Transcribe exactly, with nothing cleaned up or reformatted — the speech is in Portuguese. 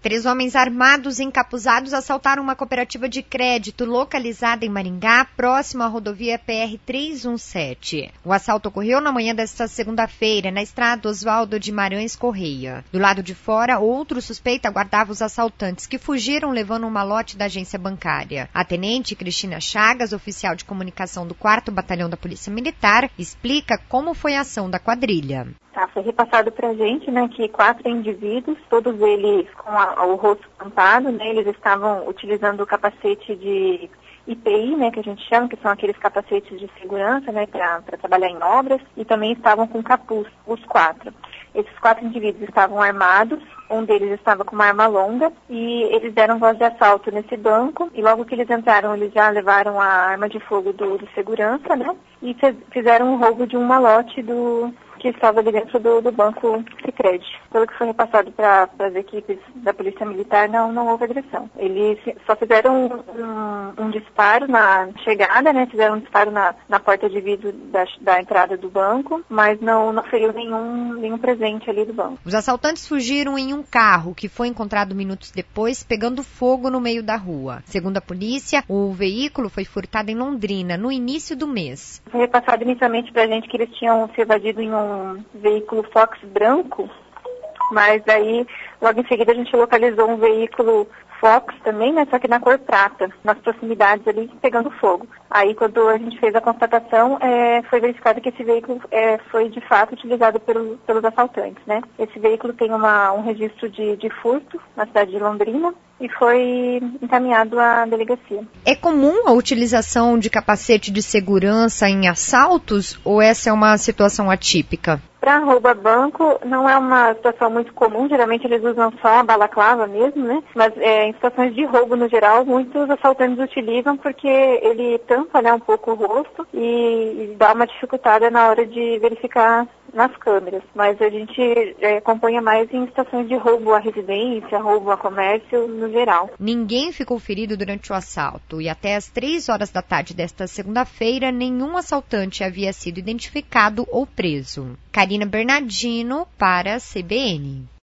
Três homens armados e encapuzados assaltaram uma cooperativa de crédito localizada em Maringá, próximo à rodovia P R trezentos e dezessete. O assalto ocorreu na manhã desta segunda-feira, na estrada Oswaldo de Marães Correia. Do lado de fora, outro suspeito aguardava os assaltantes, que fugiram levando um malote da agência bancária. A tenente Cristina Chagas, oficial de comunicação do quarto Batalhão da Polícia Militar, explica como foi a ação da quadrilha. Tá, foi repassado pra gente, né, que quatro indivíduos, todos eles com a, o rosto tampado, né, eles estavam utilizando o capacete de I P I, né, que a gente chama, que são aqueles capacetes de segurança, né, para trabalhar em obras, e também estavam com capuz, os quatro. Esses quatro indivíduos estavam armados, um deles estava com uma arma longa, e eles deram voz de assalto nesse banco, e logo que eles entraram, eles já levaram a arma de fogo do, do segurança, né, e fizeram um roubo de um malote do... que estava ali dentro do, do banco Sicredi. Pelo que foi repassado para as equipes da Polícia Militar, não, não houve agressão. Eles só fizeram um, um, um disparo na chegada, né? Fizeram um disparo na, na porta de vidro da, da entrada do banco, mas não, não feriu nenhum, nenhum presente ali do banco. Os assaltantes fugiram em um carro que foi encontrado minutos depois, pegando fogo no meio da rua. Segundo a polícia, o veículo foi furtado em Londrina, no início do mês. Foi repassado inicialmente para a gente que eles tinham se evadido em um um veículo Fox branco, mas aí logo em seguida a gente localizou um veículo Fox também, né, só que na cor prata, nas proximidades ali, pegando fogo. Aí quando a gente fez a constatação, é, foi verificado que esse veículo é, foi de fato utilizado pelo, pelos assaltantes, né. Esse veículo tem uma, um registro de, de furto na cidade de Londrina e foi encaminhado à delegacia. É comum a utilização de capacete de segurança em assaltos ou essa é uma situação atípica? Para roubar banco não é uma situação muito comum, geralmente eles usam só a balaclava mesmo, né? Mas é, em situações de roubo no geral, muitos assaltantes utilizam porque ele tampa, né, um pouco o rosto e, e dá uma dificultada na hora de verificar nas câmeras. Mas a gente é, acompanha mais em situações de roubo à residência, roubo a comércio no geral. Ninguém ficou ferido durante o assalto e até às três horas da tarde desta segunda-feira, nenhum assaltante havia sido identificado ou preso. Karina Bernardino para a C B N.